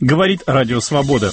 Говорит Радио Свобода.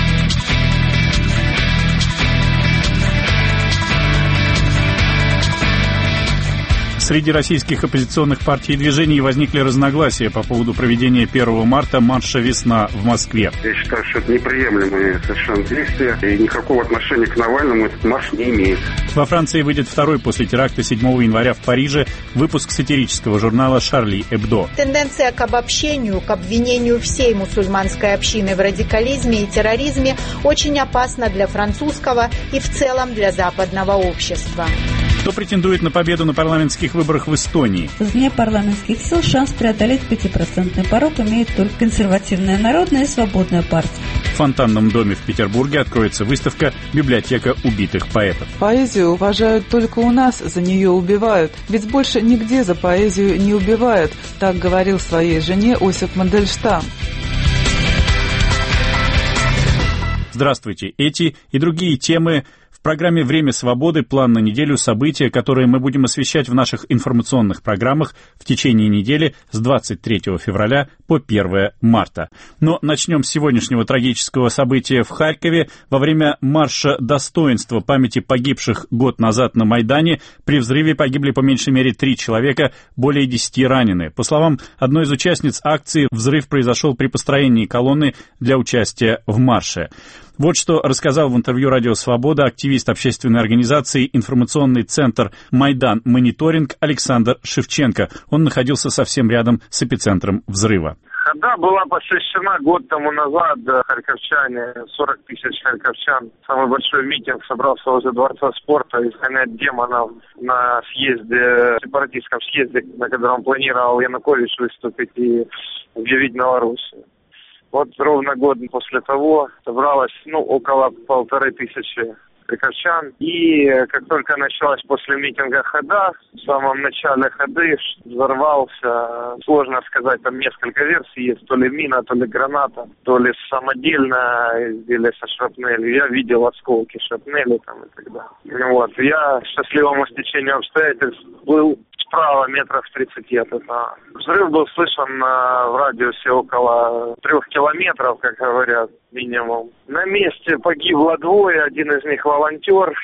Среди российских оппозиционных партий и движений возникли разногласия по поводу проведения 1 марта марша «Весна» в Москве. Я считаю, что это неприемлемые совершенно действия, и никакого отношения к Навальному этот марш не имеет. Во Франции выйдет второй после теракта 7 января в Париже выпуск сатирического журнала «Шарли Эбдо». Тенденция к обобщению, к обвинению всей мусульманской общины в радикализме и терроризме очень опасна для французского и в целом для западного общества. Кто претендует на победу на парламентских выборах в Эстонии? Вне парламентских сил шанс преодолеть 5% порог имеет только консервативная народная и свободная партия. В Фонтанном доме в Петербурге откроется выставка «Библиотека убитых поэтов». Поэзию уважают только у нас, за нее убивают. Ведь больше нигде за поэзию не убивают. Так говорил своей жене Осип Мандельштам. Здравствуйте. Эти и другие темы в программе «Время свободы», план на неделю, события, которые мы будем освещать в наших информационных программах в течение недели с 23 февраля по 1 марта. Но начнем с сегодняшнего трагического события в Харькове. Во время марша достоинства памяти погибших год назад на Майдане при взрыве погибли по меньшей мере 3 человека, более 10 ранены. По словам одной из участниц акции, взрыв произошел при построении колонны для участия в марше. Вот что рассказал в интервью «Радио Свобода» активист общественной организации «Информационный центр Майдан Мониторинг» Александр Шевченко. Он находился совсем рядом с эпицентром взрыва. Хода была посвящена год тому назад харьковчане, 40 тысяч харьковчан. Самый большой митинг собрался возле Дворца спорта изгонять демонов на съезде, сепаратистском съезде, на котором планировал Янукович выступить и объявить Новороссию. Вот ровно год после того собралось около 1500 харьковчан. И как только началась после митинга хода, в самом начале ходы взорвался, сложно сказать, там несколько версий есть, то ли мина, то ли граната, то ли самодельное изделие со шрапнелью. Я видел осколки шрапнели там и так далее. Вот. Я счастливому стечению обстоятельств был справа метров 30 от этого. Взрыв был слышен в радиусе около 3 километров, как говорят, минимум. На месте погибло 2, один из них волонтер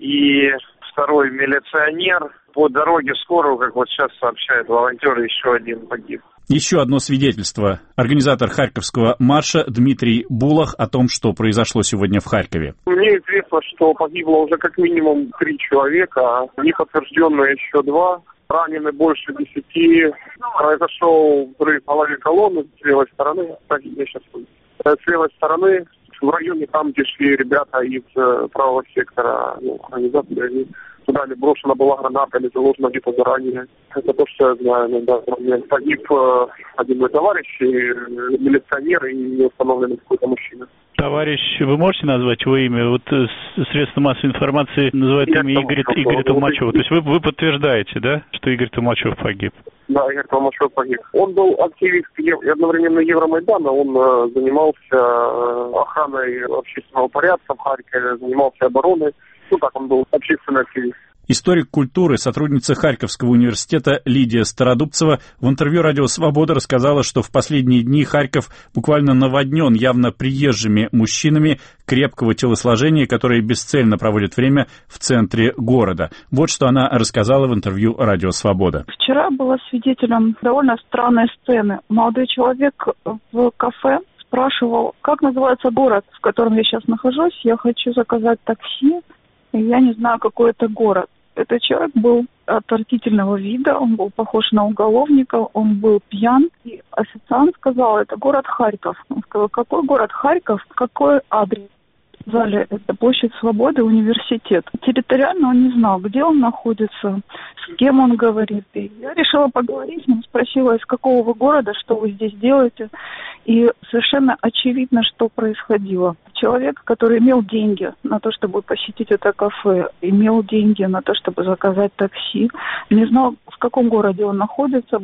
и второй милиционер. По дороге в скорую, как вот сейчас сообщает волонтер, еще один погиб. Еще одно свидетельство. Организатор Харьковского марша Дмитрий Булах о том, что произошло сегодня в Харькове. Мне известно, что погибло уже как минимум 3 человека, неподтвержденно еще 2. Ранены больше 10. Произошел взрыв в голове колонны с левой стороны. Так, я сейчас с левой стороны, в районе там, где шли ребята из правого сектора, организации, они туда ли брошена была граната, или заложена где-то заранее. Это то, что я знаю. Да. Погиб один мой товарищ, милиционер и неустановленный какой-то мужчина. Товарищ, вы можете назвать его имя? Вот средства массовой информации называют имя Игорь Толмачев. То есть вы подтверждаете, да, что Игорь Толмачев погиб? Да, Игорь Толмачев погиб. Он был активист и одновременно Евромайдана. Он занимался охраной общественного порядка в Харькове, занимался обороной. Он был общественный активист. Историк культуры, сотрудница Харьковского университета Лидия Стародубцева в интервью «Радио Свобода» рассказала, что в последние дни Харьков буквально наводнен явно приезжими мужчинами крепкого телосложения, которые бесцельно проводят время в центре города. Вот что она рассказала в интервью «Радио Свобода». Вчера была свидетелем довольно странной сцены. Молодой человек в кафе спрашивал, как называется город, в котором я сейчас нахожусь. Я хочу заказать такси. Я не знаю, какой это город. Этот человек был отвратительного вида, он был похож на уголовника, он был пьян. И официант сказал, это город Харьков. Он сказал, какой город Харьков, какой адрес? Сказали, это площадь Свободы, университет. Территориально он не знал, где он находится, с кем он говорит. И я решила поговорить с ним, спросила, из какого вы города, что вы здесь делаете. И совершенно очевидно, что происходило. Человек, который имел деньги на то, чтобы посетить это кафе, имел деньги на то, чтобы заказать такси, не знал, в каком городе он находится, был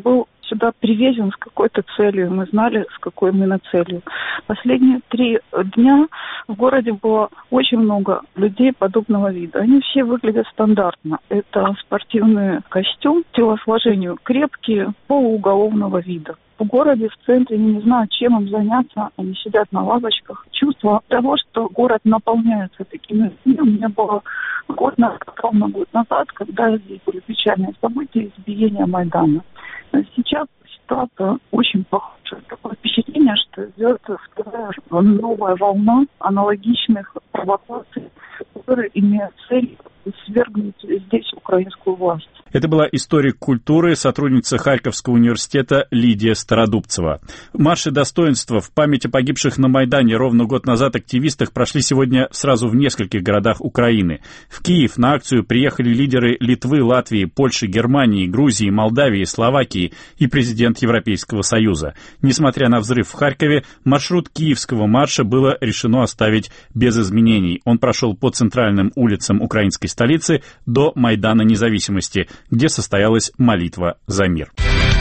сюда привезен с какой-то целью. Мы знали, с какой именно целью. Последние 3 дня в городе было очень много людей подобного вида. Они все выглядят стандартно. Это спортивный костюм, телосложению крепкие, полууголовного вида. В городе, в центре, не знаю, чем им заняться. Они сидят на лавочках. Чувство того, что город наполняется такими людьми, у меня было ровно год назад, когда здесь были печальные события избиения Майдана. Сейчас ситуация очень похожа. Такое впечатление, что идет вторая новая волна аналогичных провокаций, которые имеют цель свергнуть здесь украинскую власть. Это была историк культуры, сотрудница Харьковского университета Лидия Стародубцева. Марши достоинства в память о погибших на Майдане ровно год назад активистах прошли сегодня сразу в нескольких городах Украины. В Киев на акцию приехали лидеры Литвы, Латвии, Польши, Германии, Грузии, Молдавии, Словакии и президент Европейского Союза. Несмотря на взрыв в Харькове, маршрут киевского марша было решено оставить без изменений. Он прошел по центральным улицам украинской столицы до Майдана Независимости, где состоялась молитва за мир.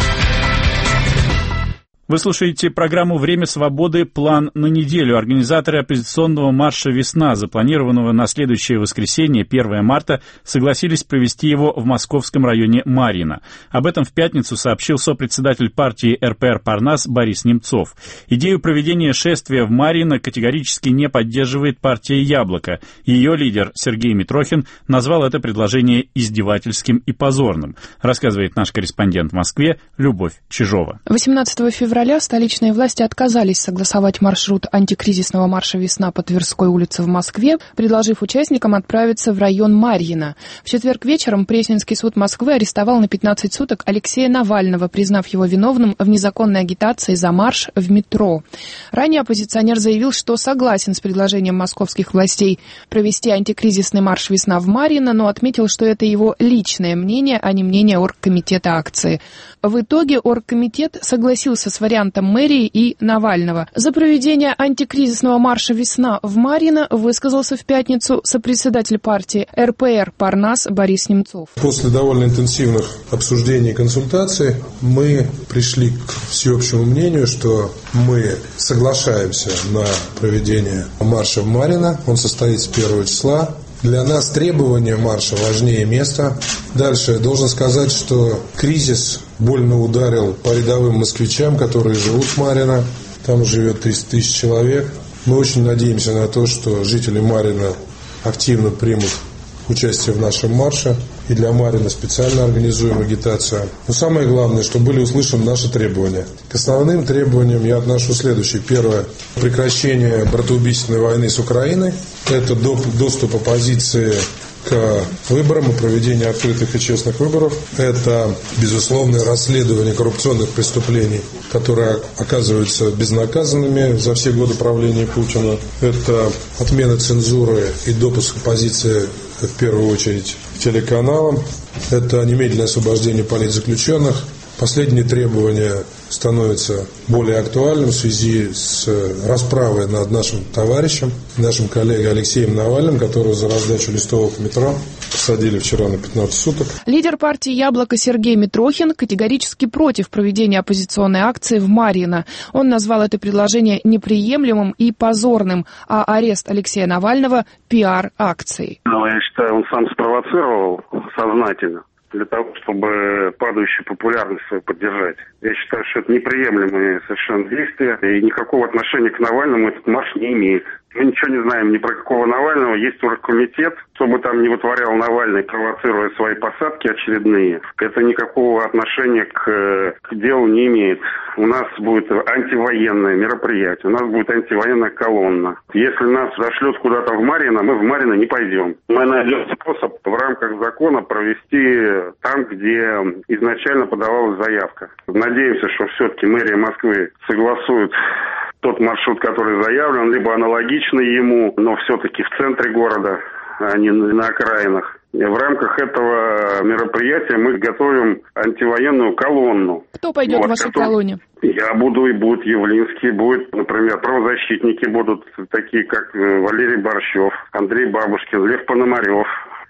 Вы слушаете программу «Время свободы. План на неделю». Организаторы оппозиционного марша «Весна», запланированного на следующее воскресенье, 1 марта, согласились провести его в московском районе Марьино. Об этом в пятницу сообщил сопредседатель партии РПР «Парнас» Борис Немцов. Идею проведения шествия в Марьино категорически не поддерживает партия «Яблоко». Ее лидер Сергей Митрохин назвал это предложение издевательским и позорным, рассказывает наш корреспондент в Москве Любовь Чижова. 18 февраля столичные власти отказались согласовать маршрут антикризисного марша «Весна» по Тверской улице в Москве, предложив участникам отправиться в район Марьино. В четверг вечером Пресненский суд Москвы арестовал на 15 суток Алексея Навального, признав его виновным в незаконной агитации за марш в метро. Ранее оппозиционер заявил, что согласен с предложением московских властей провести антикризисный марш «Весна» в Марьино, но отметил, что это его личное мнение, а не мнение оргкомитета акции. В итоге оргкомитет согласился с вариантом мэрии и Навального. За проведение антикризисного марша «Весна» в Марьино высказался в пятницу сопредседатель партии РПР «Парнас» Борис Немцов. После довольно интенсивных обсуждений и консультаций мы пришли к всеобщему мнению, что мы соглашаемся на проведение марша в Марьино. Он состоится 1 числа. Для нас требования марша важнее места. Дальше я должен сказать, что кризис больно ударил по рядовым москвичам, которые живут в Марьино. Там живет 300 тысяч человек. Мы очень надеемся на то, что жители Марьино активно примут участие в нашем марше. И для Марьино специально организуем агитацию. Но самое главное, что были услышаны наши требования. К основным требованиям я отношу следующее. Первое. Прекращение братоубийственной войны с Украиной. Это доступ оппозиции к выборам и проведение открытых и честных выборов. Это, безусловное, расследование коррупционных преступлений, которые оказываются безнаказанными за все годы правления Путина. Это отмена цензуры и допуск оппозиции, в первую очередь, к телеканалам. Это немедленное освобождение политзаключенных. Последнее требование становится более актуальным в связи с расправой над нашим товарищем, нашим коллегой Алексеем Навальным, которого за раздачу листовок в метро посадили вчера на 15 суток. Лидер партии «Яблоко» Сергей Митрохин категорически против проведения оппозиционной акции в Марьино. Он назвал это предложение неприемлемым и позорным, а арест Алексея Навального – пиар-акцией. Я считаю, он сам спровоцировал сознательно для того, чтобы падающую популярность свою поддержать. Я считаю, что это неприемлемые совершенно действия, и никакого отношения к Навальному этот марш не имеет. Мы ничего не знаем ни про какого Навального, есть оргкомитет, что бы там ни вытворял Навальный, провоцируя свои посадки очередные, это никакого отношения к делу не имеет. У нас будет антивоенное мероприятие, у нас будет антивоенная колонна. Если нас зашлют куда-то в Марьино, мы в Марьино не пойдем. Мы найдем способ в рамках закона провести там, где изначально подавалась заявка. Надеемся, что все-таки мэрия Москвы согласует тот маршрут, который заявлен, либо аналогичный ему, но все-таки в центре города, а не на окраинах. И в рамках этого мероприятия мы готовим антивоенную колонну. Кто пойдет в вашей колонне? Я буду, и будет Явлинский, будет, например, правозащитники будут такие, как Валерий Борщев, Андрей Бабушкин, Лев Пономарев.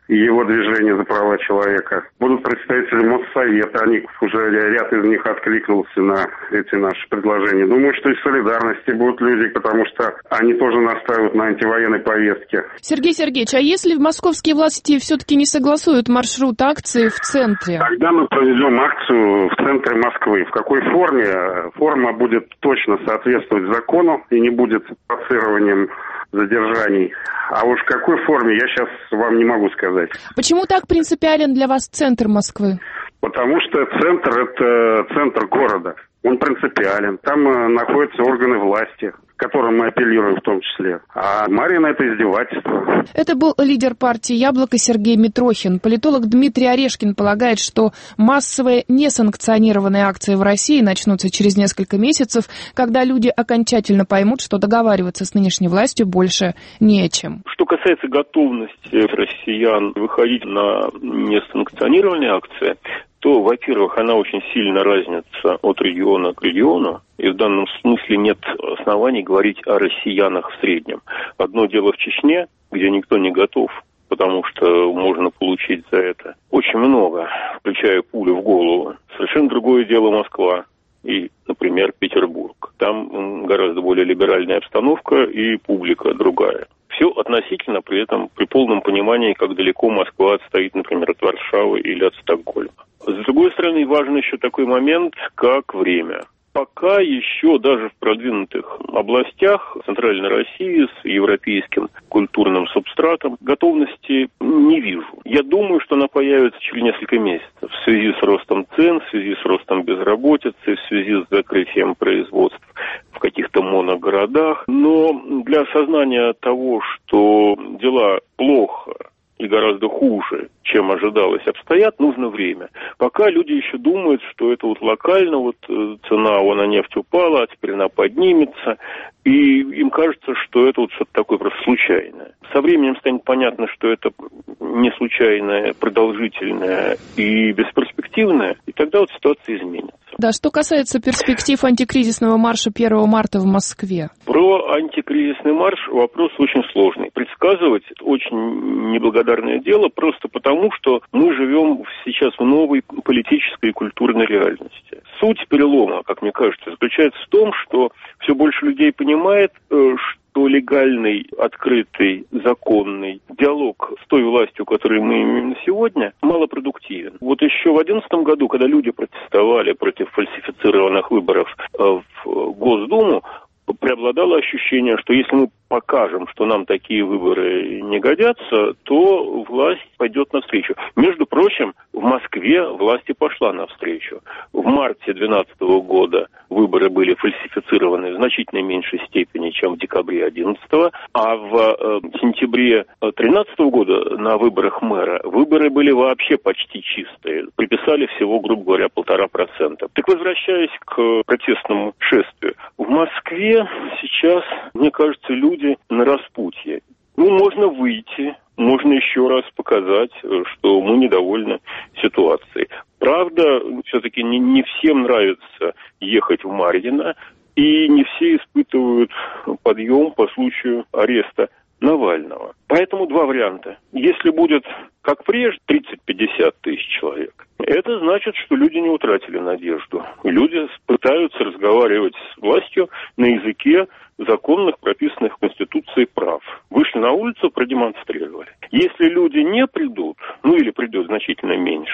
и его движение за права человека. Будут представители Моссовета, они уже ряд из них откликнулся на эти наши предложения. Думаю, что из солидарности будут люди, потому что они тоже настаивают на антивоенной повестке. Сергей Сергеевич, а если московские власти все-таки не согласуют маршрут акции в центре? Тогда мы проведем акцию в центре Москвы. В какой форме? Форма будет точно соответствовать закону и не будет провоцированием задержаний. А уж в какой форме, я сейчас вам не могу сказать. Почему так принципиален для вас центр Москвы? Потому что центр – это центр города. Он принципиален. Там находятся органы власти, к которым мы апеллируем в том числе. А Марьино – это издевательство. Это был лидер партии «Яблоко» Сергей Митрохин. Политолог Дмитрий Орешкин полагает, что массовые несанкционированные акции в России начнутся через несколько месяцев, когда люди окончательно поймут, что договариваться с нынешней властью больше не о чем. Что касается готовности россиян выходить на несанкционированные акции, то, во-первых, она очень сильно разнится от региона к региону, и в данном смысле нет оснований говорить о россиянах в среднем. Одно дело в Чечне, где никто не готов, потому что можно получить за это очень много, включая пулю в голову. Совершенно другое дело Москва и, например, Петербург. Там гораздо более либеральная обстановка и публика другая. Все относительно, при этом при полном понимании, как далеко Москва отстоит, например, от Варшавы или от Стокгольма. С другой стороны, важен еще такой момент, как время. Пока еще даже в продвинутых областях Центральной России с европейским культурным субстратом готовности не вижу. Я думаю, что она появится через несколько месяцев в связи с ростом цен, в связи с ростом безработицы, в связи с закрытием производств в каких-то моногородах. Но для осознания того, что дела плохо и гораздо хуже, чем ожидалось, обстоят, нужно время. Пока люди еще думают, что это вот локально, цена на нефть упала, а теперь она поднимется, и им кажется, что это вот что-то такое просто случайное. Со временем станет понятно, что это не случайное, продолжительное и бесперспективное, и тогда вот ситуация изменится. Да, что касается перспектив антикризисного марша 1 марта в Москве. Про антикризисный марш вопрос очень сложный. Предсказывать очень неблагодарное дело просто потому, что мы живем сейчас в новой политической и культурной реальности. Суть перелома, как мне кажется, заключается в том, что все больше людей понимает, что легальный, открытый, законный диалог с той властью, которую мы имеем сегодня, малопродуктивен. Вот еще в 2011 году, когда люди протестовали против фальсифицированных выборов в Госдуму, преобладало ощущение, что если мы покажем, что нам такие выборы не годятся, то власть пойдет навстречу. Между прочим, в Москве власть и пошла навстречу. В марте 2012 года выборы были фальсифицированы в значительно меньшей степени, чем в декабре 2011, а в сентябре 2013 года на выборах мэра выборы были вообще почти чистые. Приписали всего, грубо говоря, 1,5%. Так, возвращаясь к протестному шествию, в Москве сейчас, мне кажется, люди на распутье. Можно выйти, можно еще раз показать, что мы недовольны ситуацией. Правда, все-таки не всем нравится ехать в Марьино, и не все испытывают подъем по случаю ареста Навального. Поэтому два варианта. Если будет, как прежде, 30-50 тысяч человек, это значит, что люди не утратили надежду. Люди пытаются разговаривать с властью на языке законных, прописанных в Конституции прав. Вышли на улицу, продемонстрировали. Если люди не придут, или придет значительно меньше,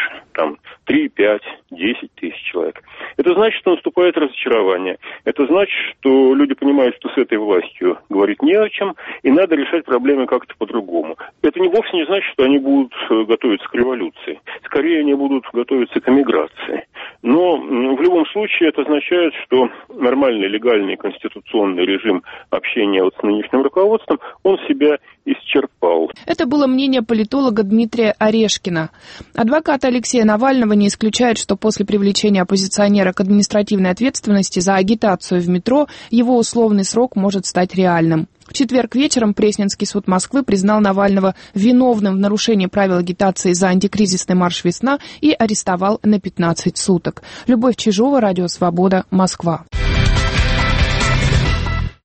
3, 5, 10 тысяч человек, это значит, что наступает разочарование. Это значит, что люди понимают, что с этой властью говорить не о чем, и надо решать проблемы как-то по-другому. Это вовсе не значит, что они будут готовиться к революции. Скорее, они будут готовиться к эмиграции. Но в любом случае это означает, что нормальный, легальный, конституционный режим общения с нынешним руководством, он себя исчерпал. Это было мнение политолога Дмитрия Орешкина. Адвокат Алексея Навального не исключает, что после привлечения оппозиционера к административной ответственности за агитацию в метро его условный срок может стать реальным. В четверг вечером Пресненский суд Москвы признал Навального виновным в нарушении правил агитации за антикризисный марш «Весна» и арестовал на 15 суток. Любовь Чижова, Радио Свобода, Москва.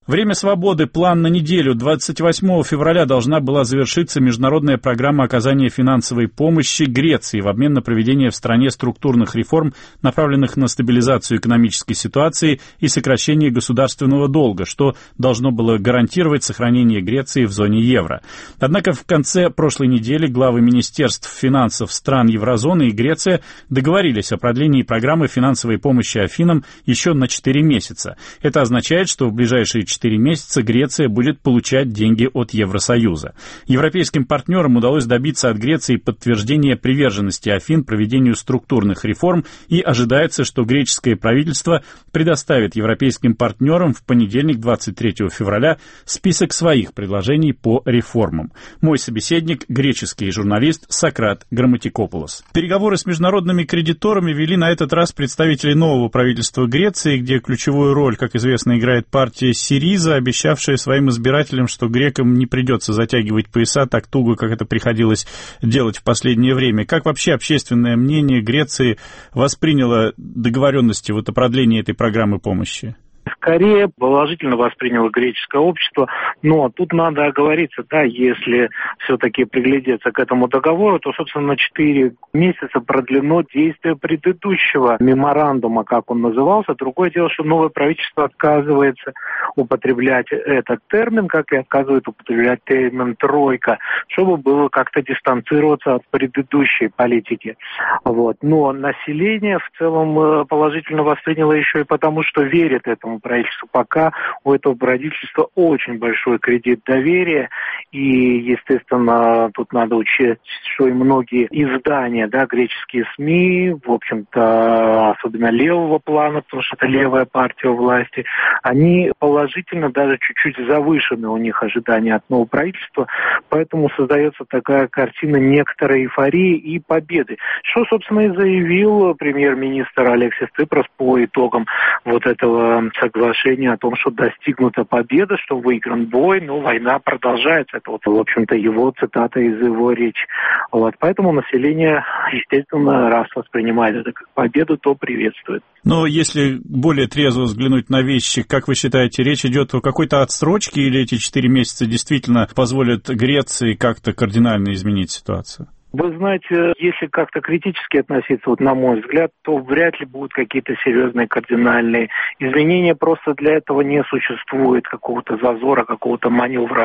Время свободы. План на неделю. 28 февраля должна была завершиться международная программа оказания финансовой помощи Греции в обмен на проведение в стране структурных реформ, направленных на стабилизацию экономической ситуации и сокращение государственного долга, что должно было гарантировать сохранение Греции в зоне евро. Однако в конце прошлой недели главы министерств финансов стран еврозоны и Греция договорились о продлении программы финансовой помощи Афинам еще на 4 месяца. Это означает, что в ближайшие 4 месяца Греция будет получать деньги от Евросоюза. Европейским партнерам удалось добиться от Греции подтверждения приверженности Афин проведению структурных реформ, и ожидается, что греческое правительство предоставит европейским партнерам в понедельник, 23 февраля, список своих предложений по реформам. Мой собеседник – греческий журналист Сократ Грамматикопулос. Переговоры с международными кредиторами вели на этот раз представители нового правительства Греции, где ключевую роль, как известно, играет партия Сириза, обещавшая своим избирателям, что грекам не придется затягивать пояса так туго, как это приходилось делать в последнее время. Как вообще общественное мнение Греции восприняло договоренности о продлении этой программы помощи? Скорее положительно восприняло греческое общество, но тут надо оговориться, да, если все-таки приглядеться к этому договору, то, собственно, на 4 месяца продлено действие предыдущего меморандума, как он назывался. Другое дело, что новое правительство отказывается употреблять этот термин, как и отказывает употреблять термин «тройка», чтобы было как-то дистанцироваться от предыдущей политики. Вот. Но население в целом положительно восприняло еще и потому, что верит этому правительству. Пока у этого правительства очень большой кредит доверия, и, естественно, тут надо учесть, что и многие издания, да, греческие СМИ, в общем-то, особенно левого плана, потому что это левая партия у власти, они положительно, даже чуть-чуть завышены у них ожидания от нового правительства, поэтому создается такая картина некоторой эйфории и победы. Что, собственно, и заявил премьер-министр Алексис Ципрос по итогам вот этого соглашения о том, что достигнута победа, что выигран бой, но война продолжается. Это вот, в общем-то, его цитата из его речи. Вот. Поэтому население, естественно, раз воспринимает это как победу, то приветствует. Но если более трезво взглянуть на вещи, как вы считаете, речь идет о какой-то отсрочке, или эти 4 месяца действительно позволят Греции как-то кардинально изменить ситуацию? Вы знаете, если как-то критически относиться, вот на мой взгляд, то вряд ли будут какие-то серьезные кардинальные изменения. Просто для этого не существует какого-то зазора, какого-то маневра.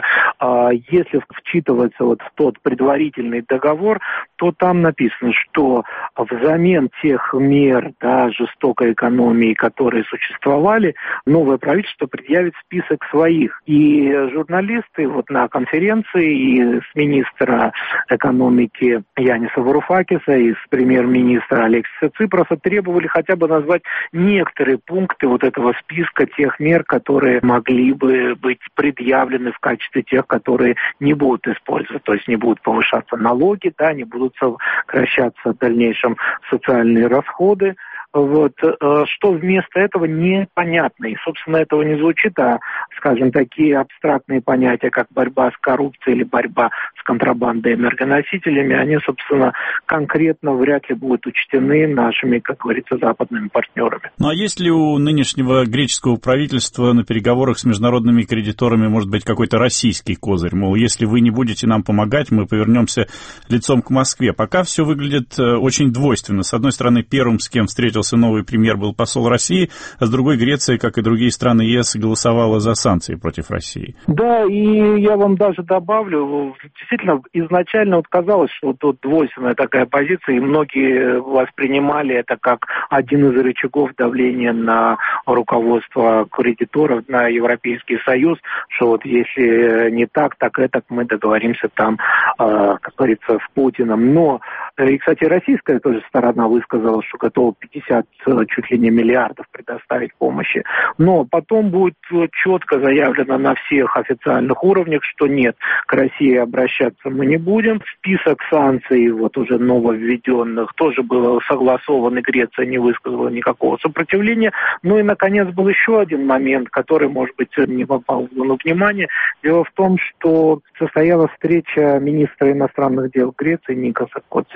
Если вчитываться вот в тот предварительный договор, то там написано, что взамен тех мер, да, жестокой экономии, которые существовали, новое правительство предъявит список своих. И журналисты вот на конференции и с министра экономики Яниса Варуфакиса и с премьер-министра Алексиса Ципроса требовали хотя бы назвать некоторые пункты вот этого списка тех мер, которые могли бы быть предъявлены в качестве тех, которые не будут использоваться, то есть не будут повышаться налоги, да, не будут сокращаться в дальнейшем социальные расходы. Вот, что вместо этого непонятно. И, собственно, этого не звучит, а, скажем, такие абстрактные понятия, как борьба с коррупцией или борьба с контрабандой энергоносителями, они, собственно, конкретно вряд ли будут учтены нашими, как говорится, западными партнерами. Ну, а есть ли у нынешнего греческого правительства на переговорах с международными кредиторами, может быть, какой-то российский козырь? Мол, если вы не будете нам помогать, мы повернемся лицом к Москве. Пока все выглядит очень двойственно. С одной стороны, первым, с кем встретился новый премьер, был посол России, а с другой Греция, как и другие страны ЕС, голосовала за санкции против России. Да, и я вам даже добавлю, действительно, изначально вот казалось, что тут двойственная такая позиция, и многие воспринимали это как один из рычагов давления на руководство кредиторов, на Европейский Союз, что вот если не так, так это мы договоримся там, как говорится, с Путиным. Но, и, кстати, российская тоже сторона высказала, что готова 50 чуть ли не миллиардов предоставить помощи. Но потом будет четко заявлено на всех официальных уровнях, что нет, к России обращаться мы не будем. Список санкций, вот уже нововведенных, тоже было согласован, и Греция не высказала никакого сопротивления. Ну и, наконец, был еще один момент, который, может быть, не попал в внимание. Дело в том, что состоялась встреча министра иностранных дел Греции Никоса Котса и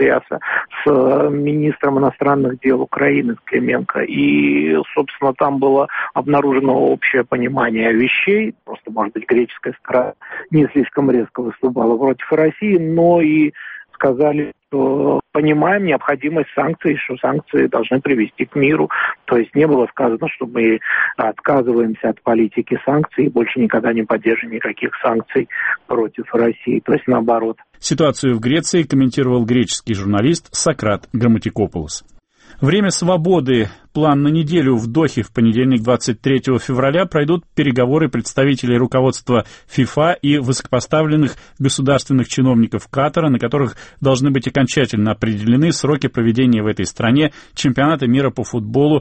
встречался с министром иностранных дел Украины Клименко. И, собственно, там было обнаружено общее понимание вещей. Просто, может быть, греческая сторона не слишком резко выступала против России, но и сказали, что понимаем необходимость санкций, что санкции должны привести к миру. То есть не было сказано, что мы отказываемся от политики санкций и больше никогда не поддержим никаких санкций против России. То есть наоборот. Ситуацию в Греции комментировал греческий журналист Сократ Грамматикопулос. Время свободы. План на неделю в Дохе в понедельник, 23 февраля, пройдут переговоры представителей руководства ФИФА и высокопоставленных государственных чиновников Катара, на которых должны быть окончательно определены сроки проведения в этой стране чемпионата мира по футболу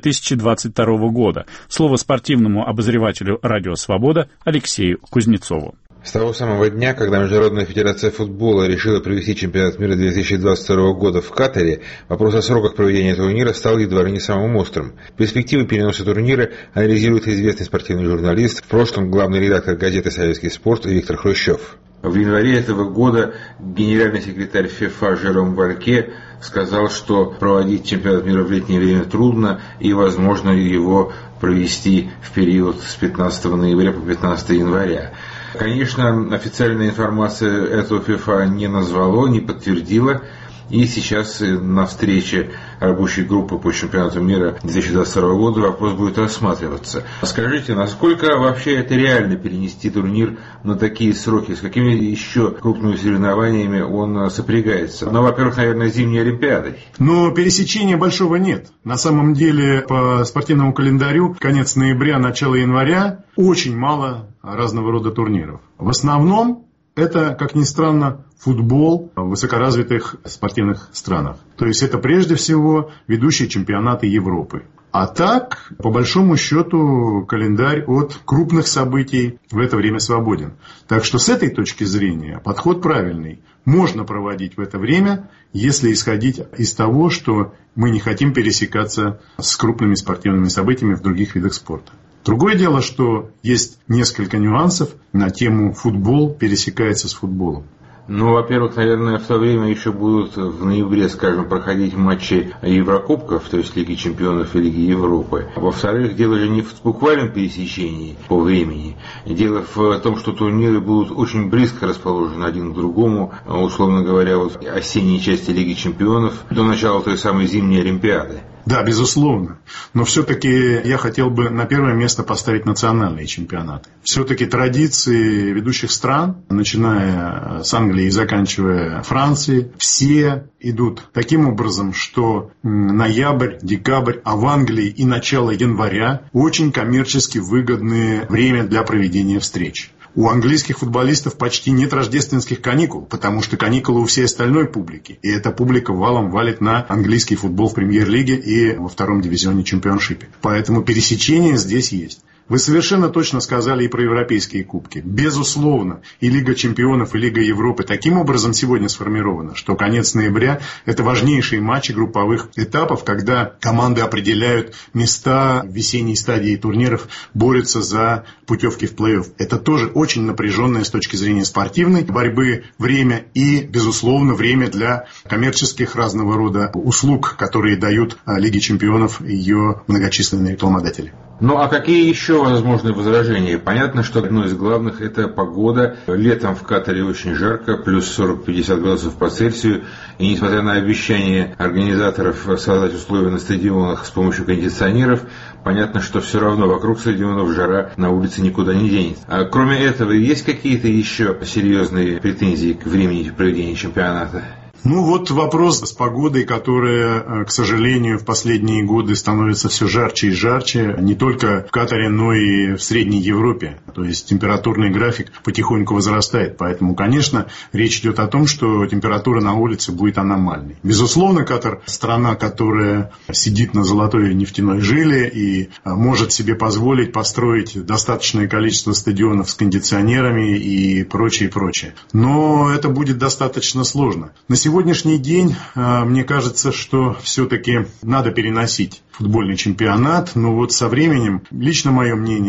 2022 года. Слово спортивному обозревателю «Радио Свобода» Алексею Кузнецову. С того самого дня, когда Международная федерация футбола решила провести чемпионат мира 2022 года в Катаре, вопрос о сроках проведения турнира стал едва ли не самым острым. Перспективы переноса турнира анализирует известный спортивный журналист, в прошлом главный редактор газеты «Советский спорт» Виктор Хрущев. В январе этого года генеральный секретарь ФИФА Жером Вальке сказал, что проводить чемпионат мира в летнее время трудно и возможно его провести в период с 15 ноября по 15 января. Конечно, официальная информация этого ФИФА не назвала, не подтвердила. И сейчас на встрече рабочей группы по чемпионату мира 2022 года вопрос будет рассматриваться. Скажите, насколько вообще это реально перенести турнир на такие сроки? С какими еще крупными соревнованиями он сопрягается? Ну, во-первых, наверное, зимней Олимпиадой. Но пересечения большого нет. На самом деле, по спортивному календарю, конец ноября, начало января, очень мало разного рода турниров. В основном это, как ни странно, футбол в высокоразвитых спортивных странах. То есть это прежде всего ведущие чемпионаты Европы. А так, по большому счету, календарь от крупных событий в это время свободен. Так что с этой точки зрения подход правильный. Можно проводить в это время, если исходить из того, что мы не хотим пересекаться с крупными спортивными событиями в других видах спорта. Другое дело, что есть несколько нюансов на тему футбол пересекается с футболом. Ну, во-первых, наверное, в то время еще будут в ноябре, скажем, проходить матчи Еврокубков, то есть Лиги Чемпионов и Лиги Европы. Во-вторых, дело же не в буквальном пересечении по времени. Дело в том, что турниры будут очень близко расположены один к другому. Условно говоря, вот осенние части Лиги Чемпионов до начала той самой зимней Олимпиады. Да, безусловно. Но все-таки я хотел бы на первое место поставить национальные чемпионаты. Все-таки традиции ведущих стран, начиная с Англии и заканчивая Францией, все идут таким образом, что ноябрь, декабрь, а в Англии и начало января очень коммерчески выгодное время для проведения встреч. У английских футболистов почти нет рождественских каникул, потому что каникулы у всей остальной публики. И эта публика валом валит на английский футбол в премьер-лиге и во втором дивизионе чемпионшипе. Поэтому пересечение здесь есть. Вы совершенно точно сказали и про европейские кубки. Безусловно, и Лига Чемпионов, и Лига Европы таким образом сегодня сформирована, что конец ноября – это важнейшие матчи групповых этапов, когда команды определяют места в весенней стадии турниров, борются за путевки в плей-офф. Это тоже очень напряженное с точки зрения спортивной борьбы время и, безусловно, время для коммерческих разного рода услуг, которые дают Лиге Чемпионов и ее многочисленные рекламодатели. Ну, а какие еще возможные возражения? Понятно, что одно из главных – это погода. Летом в Катаре очень жарко, плюс 40-50 градусов по Цельсию. И несмотря на обещание организаторов создать условия на стадионах с помощью кондиционеров, понятно, что все равно вокруг стадионов жара, на улице никуда не денется. А кроме этого, есть какие-то еще серьезные претензии к времени проведения чемпионата? Ну вот вопрос с погодой, которая, к сожалению, в последние годы становится все жарче и жарче, не только в Катаре, но и в Средней Европе. То есть температурный график потихоньку возрастает. Поэтому, конечно, речь идет о том, что температура на улице будет аномальной. Безусловно, Катар – страна, которая сидит на золотой нефтяной жиле и может себе позволить построить достаточное количество стадионов с кондиционерами и прочее, прочее. Но это будет достаточно сложно. На сегодняшний день, мне кажется, что все-таки надо переносить футбольный чемпионат. Но вот со временем, лично мое мнение,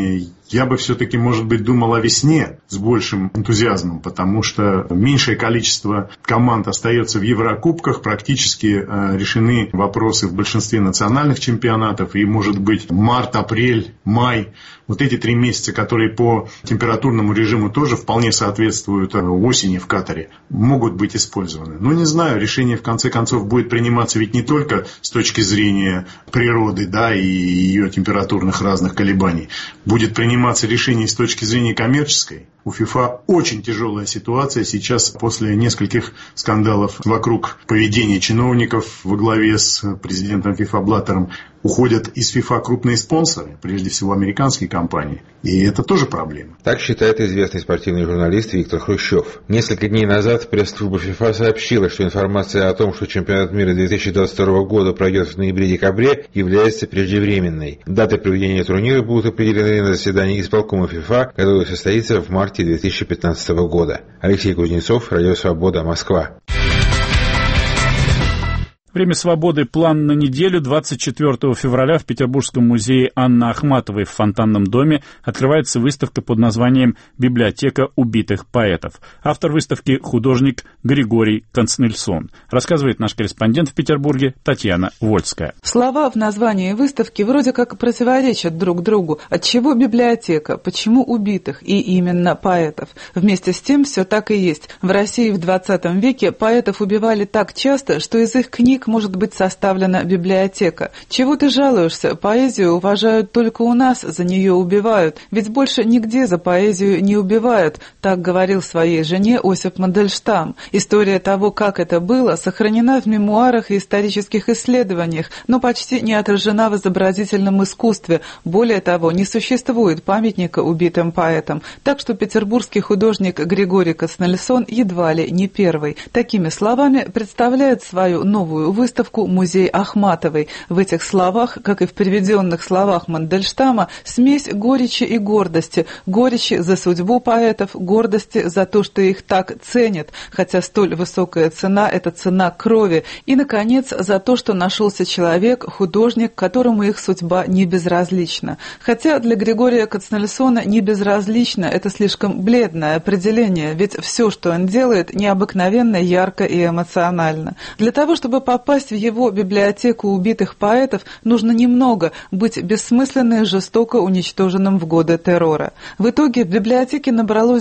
Я бы все-таки, может быть, думал о весне с большим энтузиазмом, потому что меньшее количество команд остается в Еврокубках, практически решены вопросы в большинстве национальных чемпионатов, и, может быть, март, апрель, май, вот эти 3 месяца, которые по температурному режиму тоже вполне соответствуют осени в Катаре, могут быть использованы. Но не знаю, решение в конце концов будет приниматься ведь не только с точки зрения природы, да, и ее температурных разных колебаний. Будет приниматься решение с точки зрения коммерческой. У ФИФА очень тяжелая ситуация сейчас после нескольких скандалов вокруг поведения чиновников во главе с президентом ФИФА Блаттером. Уходят из ФИФА крупные спонсоры, прежде всего американские компании. И это тоже проблема. Так считает известный спортивный журналист Виктор Хрущев. Несколько дней назад пресс-служба ФИФА сообщила, что информация о том, что чемпионат мира 2022 года пройдет в ноябре-декабре, является преждевременной. Даты проведения турнира будут определены на заседании исполкома ФИФА, которое состоится в марте 2015 года. Алексей Кузнецов, Радио Свобода, Москва. Время свободы. План на неделю. 24 февраля в Петербургском музее Анны Ахматовой в Фонтанном доме открывается выставка под названием «Библиотека убитых поэтов». Автор выставки — художник Григорий Кацнельсон. Рассказывает наш корреспондент в Петербурге Татьяна Вольская. Слова в названии выставки вроде как противоречат друг другу. Отчего библиотека? Почему убитых? И именно поэтов. Вместе с тем все так и есть. В России в 20 веке поэтов убивали так часто, что из их книг может быть составлена библиотека. Чего ты жалуешься? Поэзию уважают только у нас, за нее убивают. Ведь больше нигде за поэзию не убивают. Так говорил своей жене Осип Мандельштам. История того, как это было, сохранена в мемуарах и исторических исследованиях, но почти не отражена в изобразительном искусстве. Более того, не существует памятника убитым поэтам. Так что петербургский художник Григорий Кацнельсон едва ли не первый. Такими словами представляет свою новую выставку «Музей Ахматовой». В этих словах, как и в приведенных словах Мандельштама, смесь горечи и гордости. Горечи за судьбу поэтов, гордости за то, что их так ценят, хотя столь высокая цена – это цена крови. И, наконец, за то, что нашелся человек, художник, которому их судьба не безразлична. Хотя для Григория Кацнельсона не безразлично – это слишком бледное определение, ведь все, что он делает, необыкновенно ярко и эмоционально. Для того, чтобы попасть в его библиотеку убитых поэтов, нужно немного быть бессмысленно и жестоко уничтоженным в годы террора. В итоге в библиотеке набралось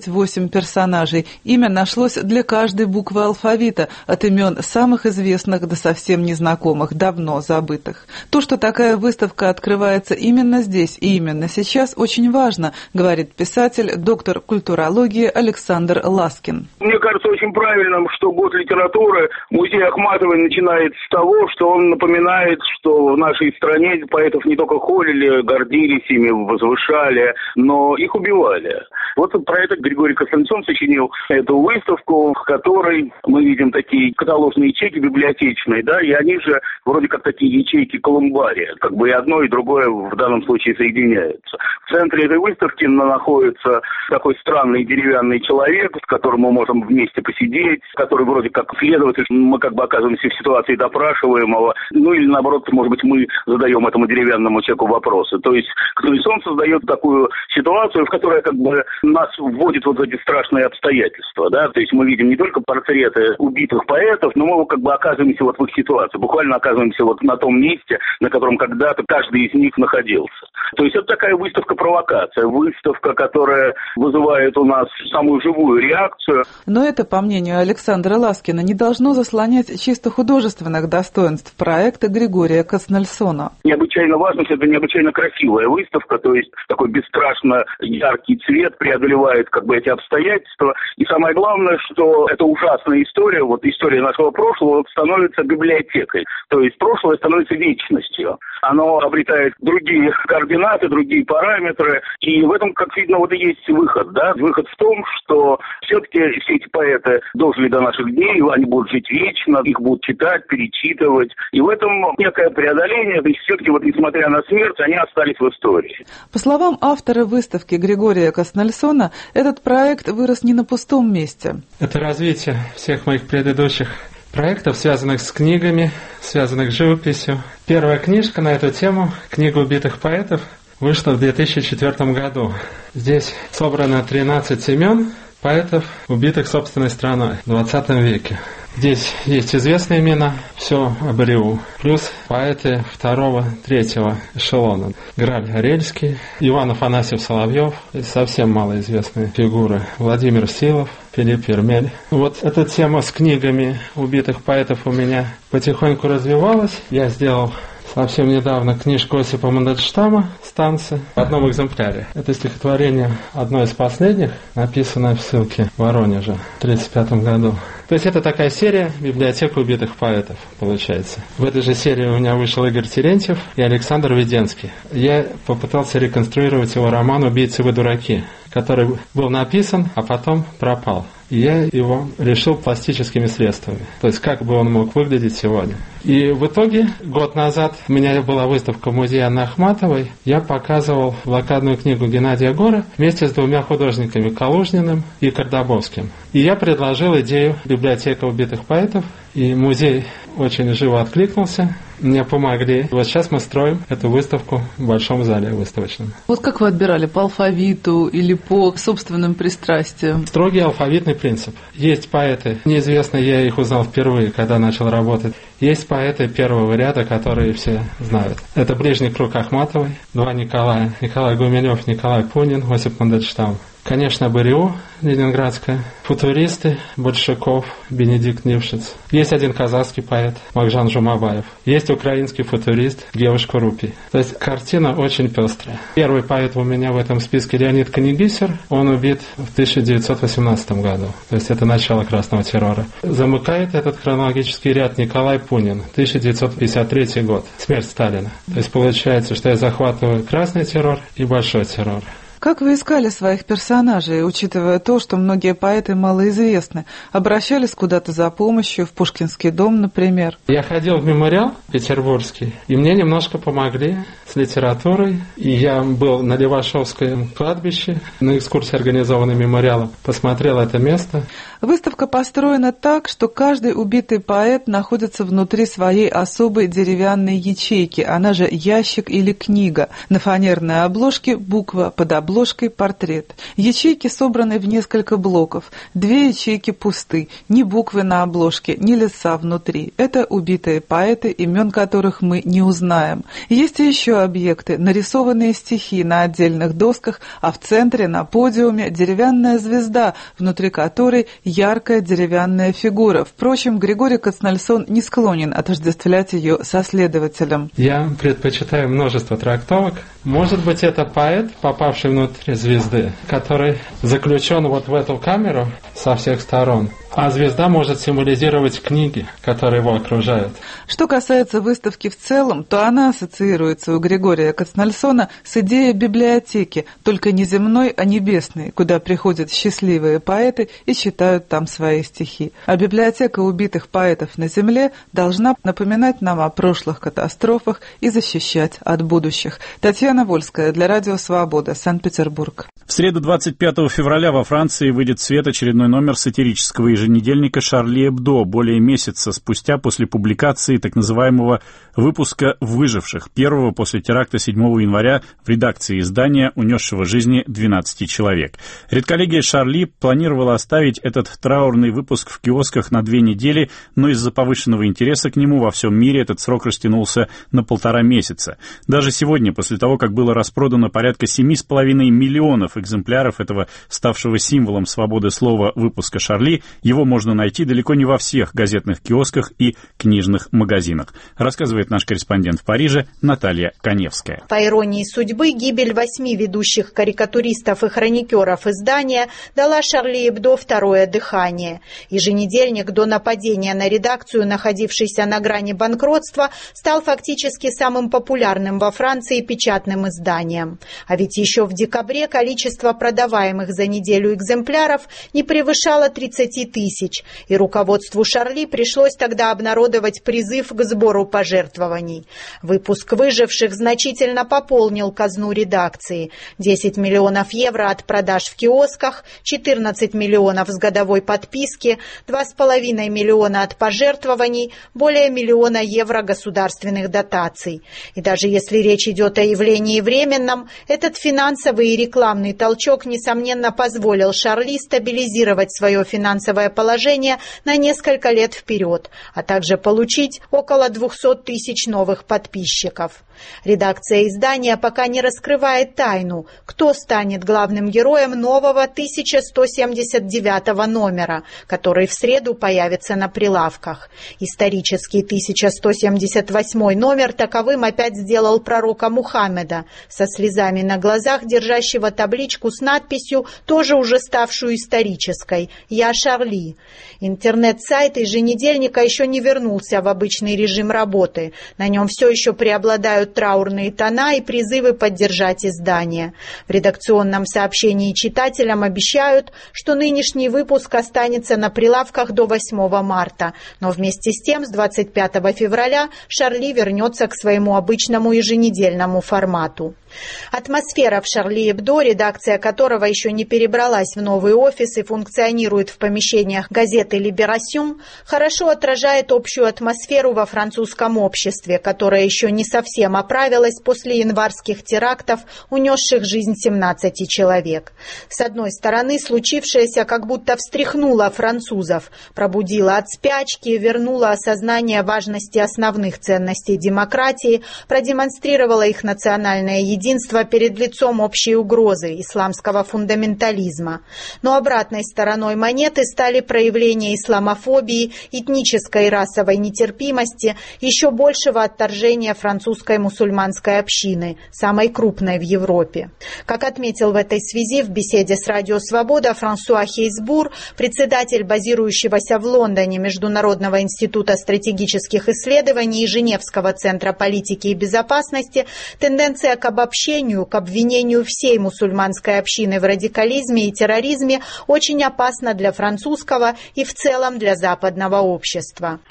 28 персонажей. Имя нашлось для каждой буквы алфавита, от имен самых известных до совсем незнакомых, давно забытых. То, что такая выставка открывается именно здесь и именно сейчас, очень важно, говорит писатель, доктор культурологии Александр Ласкин. Мне кажется очень правильным, что год литературы музей Ахматовой начинает с того, что он напоминает, что в нашей стране поэтов не только холили, гордились ими, возвышали, но их убивали. Вот про это Григорий Кацнельсон сочинил эту выставку, в которой мы видим такие каталожные ячейки библиотечные, да, и они же вроде как такие ячейки колумбария, как бы и одно, и другое в данном случае соединяются. В центре этой выставки находится такой странный деревянный человек, с которым мы можем вместе посидеть, который вроде как следователь, мы как бы оказываемся в ситуации допрашиваемого, ну или наоборот, может быть, мы задаем этому деревянному человеку вопросы. То есть Кацнельсон создает такую ситуацию, в которой как бы нас вводит вот эти страшные обстоятельства, да, то есть мы видим не только портреты убитых поэтов, но мы как бы оказываемся вот в их ситуации, буквально оказываемся вот на том месте, на котором когда-то каждый из них находился. То есть это такая выставка-провокация, выставка, которая вызывает у нас самую живую реакцию. Но это, по мнению Александра Ласкина, не должно заслонять чисто художественных достоинств проекта Григория Кацнельсона. Необычайно важно, что это необычайно красивая выставка, то есть такой бесстрашно яркий цвет преодолевает как бы эти обстоятельства. И самое главное, что эта ужасная история, вот история нашего прошлого, становится библиотекой. То есть прошлое становится вечностью. Оно обретает другие координаты, другие параметры. И в этом, как видно, вот и есть выход. Да? Выход в том, что все-таки все эти поэты дожили до наших дней, они будут жить вечно, их будут читать, перечитывать. И в этом некое преодоление. То есть все-таки, вот несмотря на смерть, они остались в истории. По словам автора выставки Григория Кацнельсона, этот проект вырос не на пустом месте. Это развитие всех моих предыдущих проектов, связанных с книгами, связанных с живописью. Первая книжка на эту тему, книга убитых поэтов, вышла в 2004 году. Здесь собрано 13 имен поэтов, убитых собственной страной в 20 веке. Здесь есть известные имена, все об РИУ, плюс поэты 2-3 эшелона. Граль Орельский, Иван Афанасьев Соловьев, совсем малоизвестные фигуры. Владимир Силов, Филипп Ермель. Вот эта тема с книгами убитых поэтов у меня потихоньку развивалась. Я сделал совсем недавно книжку Осипа Мандельштама «Станцы» в одном экземпляре. Это стихотворение одно из последних, написанное в ссылке в Воронеже в 1935 году. То есть это такая серия «Библиотека убитых поэтов» получается. В этой же серии у меня вышел Игорь Терентьев и Александр Веденский. Я попытался реконструировать его роман «Убийцы вы дураки», который был написан, а потом пропал. И я его решил пластическими средствами. То есть как бы он мог выглядеть сегодня. И в итоге, год назад у меня была выставка в музее Анны Ахматовой. Я показывал блокадную книгу Геннадия Гора вместе с 2 художниками, Калужниным и Кардабовским. И я предложил идею «Библиотека убитых поэтов». И музей очень живо откликнулся. Мне помогли. Вот сейчас мы строим эту выставку в большом зале выставочном. Вот как вы отбирали, по алфавиту или по собственным пристрастиям? Строгий алфавитный принцип. Есть поэты, неизвестно, я их узнал впервые, когда начал работать. Есть поэты первого ряда, которые все знают. Это ближний круг Ахматовой, 2 Николая. Николай Гумилев, Николай Пунин, Осип Мандельштам. Конечно, БРИУ ленинградская, футуристы, Большаков, Бенедикт Нившиц. Есть один казахский поэт, Макжан Жумабаев. Есть украинский футурист Геваш Курупи. То есть картина очень пестрая. Первый поэт у меня в этом списке Леонид Канегисер. Он убит в 1918 году. То есть это начало красного террора. Замыкает этот хронологический ряд Николай Пунин, 1953 год. Смерть Сталина. То есть получается, что я захватываю красный террор и большой террор. Как вы искали своих персонажей, учитывая то, что многие поэты малоизвестны? Обращались куда-то за помощью, в Пушкинский дом, например? Я ходил в мемориал петербургский, и мне немножко помогли с литературой. И я был на Левашовском кладбище, на экскурсии, организованной мемориалом, посмотрел это место. Выставка построена так, что каждый убитый поэт находится внутри своей особой деревянной ячейки, она же ящик или книга. На фанерной обложке буква, под обложкой портрет. Ячейки собраны в несколько блоков. 2 ячейки пусты, ни буквы на обложке, ни лица внутри. Это убитые поэты, имен которых мы не узнаем. Есть и еще объекты, нарисованные стихи на отдельных досках, а в центре, на подиуме, деревянная звезда, внутри которой яркая деревянная фигура. Впрочем, Григорий Кацнельсон не склонен отождествлять ее со следователем. Я предпочитаю множество трактовок. Может быть, это поэт, попавший внутрь звезды, который заключен вот в эту камеру со всех сторон. А звезда может символизировать книги, которые его окружают. Что касается выставки в целом, то она ассоциируется у Григория Кацнельсона с идеей библиотеки, только не земной, а небесной, куда приходят счастливые поэты и читают там свои стихи. А библиотека убитых поэтов на земле должна напоминать нам о прошлых катастрофах и защищать от будущих. Татьяна Вольская для Радио Свобода, Санкт-Петербург. В среду 25 февраля во Франции выйдет в свет очередной номер сатирического еженедельника «Шарли Эбдо», более месяца спустя после публикации так называемого выпуска «Выживших», первого после теракта 7 января в редакции издания, унесшего жизни 12 человек. Редколлегия «Шарли» планировала оставить этот траурный выпуск в киосках на 2 недели, но из-за повышенного интереса к нему во всем мире этот срок растянулся на 1,5 месяца. Даже сегодня, после того, как было распродано порядка 7,5 миллионов экземпляров этого ставшего символом свободы слова выпуска «Шарли», его можно найти далеко не во всех газетных киосках и книжных магазинах, рассказывает наш корреспондент в Париже Наталья Коневская. По иронии судьбы, гибель 8 ведущих карикатуристов и хроникеров издания дала «Шарли Эбдо» второе дыхание. Еженедельник до нападения на редакцию, находившийся на грани банкротства, стал фактически самым популярным во Франции печатным изданием. А ведь еще в декабре количество продаваемых за неделю экземпляров не превышало 30 тысяч, и руководству «Шарли» пришлось тогда обнародовать призыв к сбору пожертвований. Выпуск «Выживших» значительно пополнил казну редакции. 10 миллионов евро от продаж в киосках, 14 миллионов с годовой подписки, 2,5 миллиона от пожертвований, более миллиона евро государственных дотаций. И даже если речь идет о явлении временном, этот финансовый и рекламный толчок, несомненно, позволил «Шарли» стабилизировать свое финансовое положение на несколько лет вперед, а также получить около 200 тысяч новых подписчиков. Редакция издания пока не раскрывает тайну, кто станет главным героем нового 1179 номера, который в среду появится на прилавках. Исторический 1178 номер таковым опять сделал пророка Мухаммеда, со слезами на глазах держащего табличку с надписью, тоже уже ставшую исторической, «Я Шарли». Интернет-сайт еженедельника еще не вернулся в обычный режим работы. На нем все еще преобладают траурные тона и призывы поддержать издание. В редакционном сообщении читателям обещают, что нынешний выпуск останется на прилавках до 8 марта, но вместе с тем с 25 февраля «Шарли» вернется к своему обычному еженедельному формату. Атмосфера в «Шарли Эбдо», редакция которого еще не перебралась в новый офис и функционирует в помещениях газеты «Либерасьон», хорошо отражает общую атмосферу во французском обществе, которое еще не совсем оправилась после январских терактов, унесших жизнь 17 человек. С одной стороны, случившееся как будто встряхнуло французов, пробудило от спячки, вернуло осознание важности основных ценностей демократии, продемонстрировало их национальное единство перед лицом общей угрозы исламского фундаментализма. Но обратной стороной монеты стали проявления исламофобии, этнической и расовой нетерпимости, еще большего отторжения французской мусульманской общины, самой крупной в Европе. Как отметил в этой связи в беседе с «Радио Свобода» Франсуа Хейсбур, председатель базирующегося в Лондоне Международного института стратегических исследований и Женевского центра политики и безопасности, тенденция к обобщению, к обвинению всей мусульманской общины в радикализме и терроризме очень опасна для французского и в целом для западного общества.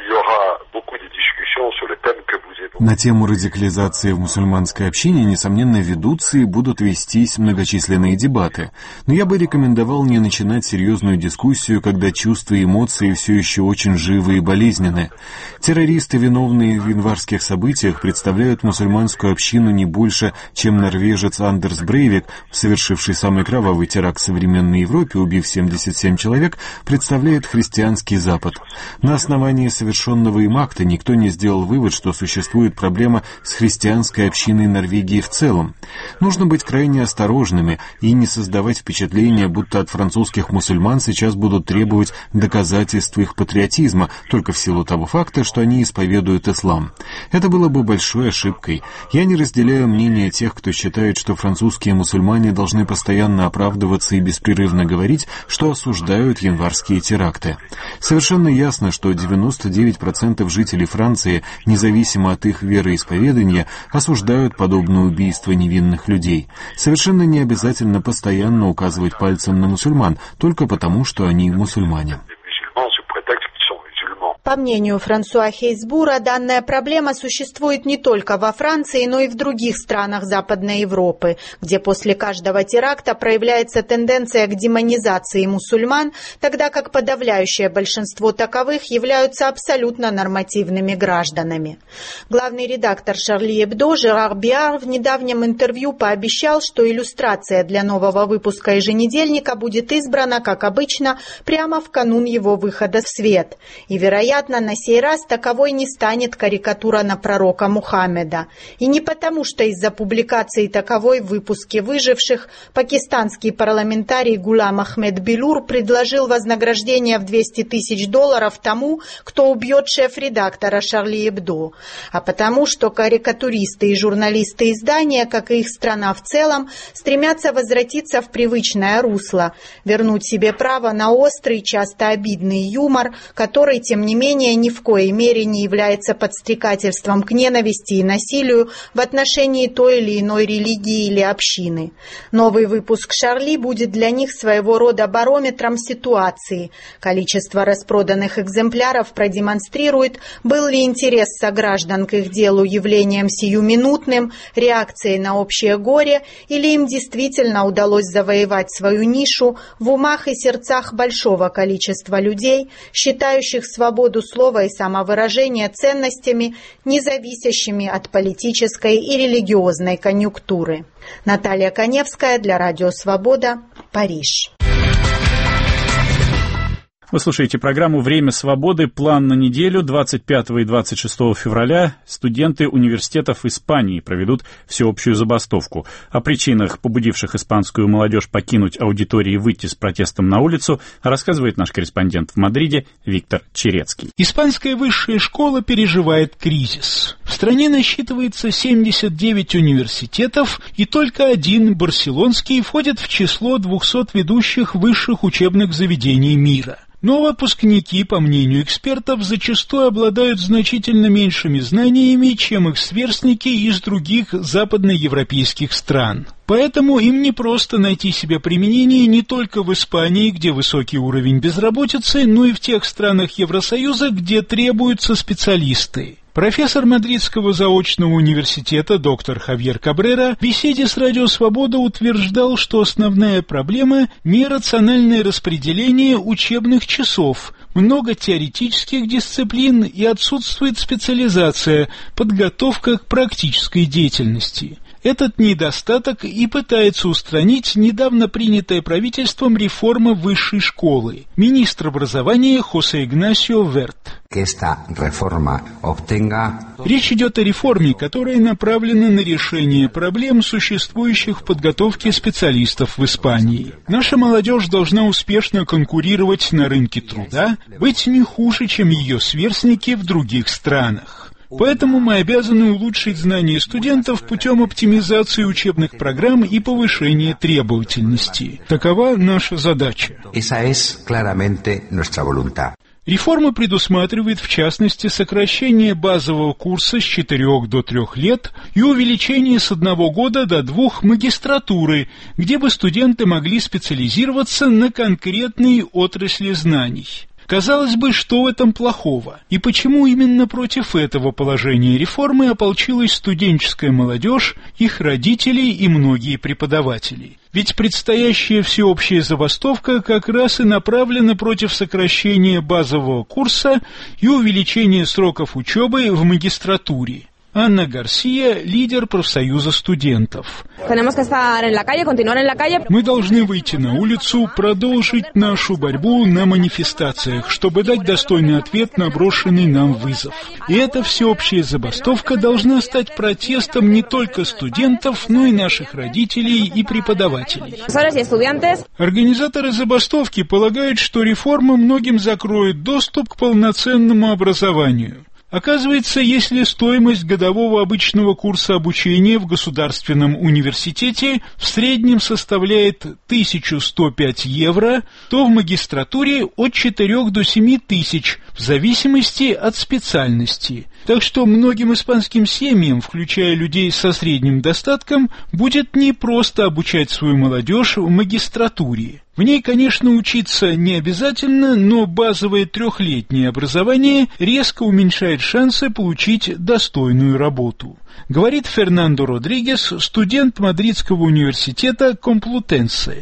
На тему радикализации в мусульманской общине, несомненно, ведутся и будут вестись многочисленные дебаты. Но я бы рекомендовал не начинать серьезную дискуссию, когда чувства и эмоции все еще очень живы и болезненны. Террористы, виновные в январских событиях, представляют мусульманскую общину не больше, чем норвежец Андерс Брейвик, совершивший самый кровавый теракт в современной Европе, убив 77 человек, представляет христианский Запад. На основании совершенного им акта никто не сделал вывод, что существует проблема с христианской общиной Норвегии в целом. Нужно быть крайне осторожными и не создавать впечатление, будто от французских мусульман сейчас будут требовать доказательств их патриотизма только в силу того факта, что они исповедуют ислам. Это было бы большой ошибкой. Я не разделяю мнение тех, кто считает, что французские мусульмане должны постоянно оправдываться и беспрерывно говорить, что осуждают январские теракты. Совершенно ясно, что 99% жителей Франции, независимо от их вероисповедания, осуждают подобное убийство невинных людей. Совершенно не обязательно постоянно указывать пальцем на мусульман, только потому, что они мусульмане. По мнению Франсуа Хейсбура, данная проблема существует не только во Франции, но и в других странах Западной Европы, где после каждого теракта проявляется тенденция к демонизации мусульман, тогда как подавляющее большинство таковых являются абсолютно нормативными гражданами. Главный редактор «Шарли Эбдо» Жерар Биар в недавнем интервью пообещал, что иллюстрация для нового выпуска еженедельника будет избрана, как обычно, прямо в канун его выхода в свет. И, вероятно, на сей раз таковой не станет карикатура на пророка Мухаммеда. И не потому, что из-за публикации таковой в выпуске «Выживших» пакистанский парламентарий Гулам Ахмед Билур предложил вознаграждение в $200 тысяч тому, кто убьет шеф-редактора «Шарли Эбдо», а потому, что карикатуристы и журналисты издания, как и их страна в целом, стремятся возвратиться в привычное русло, вернуть себе право на острый, часто обидный юмор, который, тем не менее, менее, ни в коей мере не является подстрекательством к ненависти и насилию в отношении той или иной религии или общины. Новый выпуск «Шарли» будет для них своего рода барометром ситуации. Количество распроданных экземпляров продемонстрирует, был ли интерес сограждан к их делу явлением сиюминутным, реакцией на общее горе, или им действительно удалось завоевать свою нишу в умах и сердцах большого количества людей, считающих свободу слова и самовыражения ценностями, не зависящими от политической и религиозной конъюнктуры. Наталья Коневская для Радио Свобода, Париж. Вы слушаете программу «Время свободы. План на неделю». 25 и 26 февраля студенты университетов Испании проведут всеобщую забастовку. О причинах, побудивших испанскую молодежь покинуть аудитории и выйти с протестом на улицу, рассказывает наш корреспондент в Мадриде Виктор Черецкий. Испанская высшая школа переживает кризис. В стране насчитывается 79 университетов, и только один, барселонский, входит в число 200 ведущих высших учебных заведений мира. Но выпускники, по мнению экспертов, зачастую обладают значительно меньшими знаниями, чем их сверстники из других западноевропейских стран. Поэтому им не просто найти себе применение не только в Испании, где высокий уровень безработицы, но и в тех странах Евросоюза, где требуются специалисты. Профессор Мадридского заочного университета доктор Хавьер Кабрера в беседе с Радио Свобода утверждал, что основная проблема – нерациональное распределение учебных часов, много теоретических дисциплин и отсутствует специализация, подготовка к практической деятельности. Этот недостаток и пытается устранить недавно принятая правительством реформа высшей школы. Министр образования Хосе Игнасио Верт. Речь идет о реформе, которая направлена на решение проблем, существующих в подготовке специалистов в Испании. Наша молодежь должна успешно конкурировать на рынке труда, быть не хуже, чем ее сверстники в других странах. Поэтому мы обязаны улучшить знания студентов путем оптимизации учебных программ и повышения требовательности. Такова наша задача. Реформа предусматривает, в частности, сокращение базового курса с 4 до 3 лет и увеличение с 1 года до 2 магистратуры, где бы студенты могли специализироваться на конкретной отрасли знаний. Казалось бы, что в этом плохого? И почему именно против этого положения реформы ополчилась студенческая молодежь, их родители и многие преподаватели? Ведь предстоящая всеобщая забастовка как раз и направлена против сокращения базового курса и увеличения сроков учебы в магистратуре. Анна Гарсия, лидер профсоюза студентов. Мы должны выйти на улицу, продолжить нашу борьбу на манифестациях, чтобы дать достойный ответ на брошенный нам вызов. И эта всеобщая забастовка должна стать протестом не только студентов, но и наших родителей и преподавателей. Организаторы забастовки полагают, что реформа многим закроет доступ к полноценному образованию. Оказывается, если стоимость годового обычного курса обучения в государственном университете в среднем составляет 1105 евро, то в магистратуре от 4 до 7 тысяч, в зависимости от специальности. Так что многим испанским семьям, включая людей со средним достатком, будет не просто обучать свою молодежь в магистратуре. В ней, конечно, учиться не обязательно, но базовое 3-летнее образование резко уменьшает шансы получить достойную работу. Говорит Фернандо Родригес, студент Мадридского университета Комплутенсе.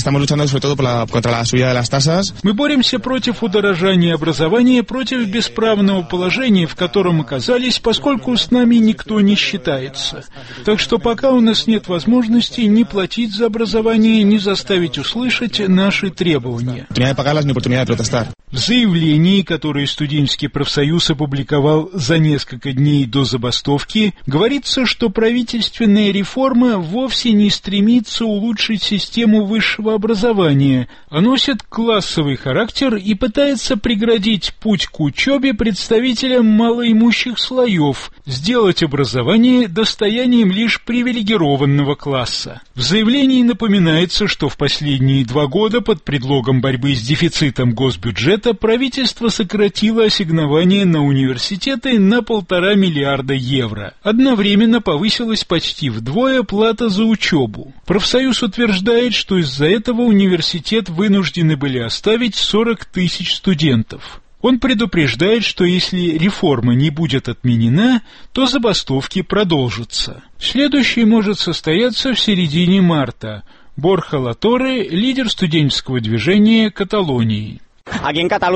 Мы боремся против удорожания образования, против бесправного положения, в котором оказались, поскольку с нами никто не считается. Так что пока у нас нет возможности ни платить за образование, ни заставить услышать наши требования. В заявлении, которое студенческий профсоюз опубликовал за несколько дней до забастовки, говорится, что правительственная реформа вовсе не стремится улучшить систему высшего высшего образования, а носит классовый характер и пытается преградить путь к учебе представителям малоимущих слоев, сделать образование достоянием лишь привилегированного класса. В заявлении напоминается, что в последние 2 года под предлогом борьбы с дефицитом госбюджета правительство сократило ассигнования на университеты на 1,5 миллиарда евро. Одновременно повысилась почти вдвое плата за учебу. Профсоюз утверждает, что из-за этого университет вынуждены были оставить 40 тысяч студентов. Он предупреждает, что если реформа не будет отменена, то забастовки продолжатся. Следующий может состояться в середине марта. Борха Латорре, лидер студенческого движения Каталонии. В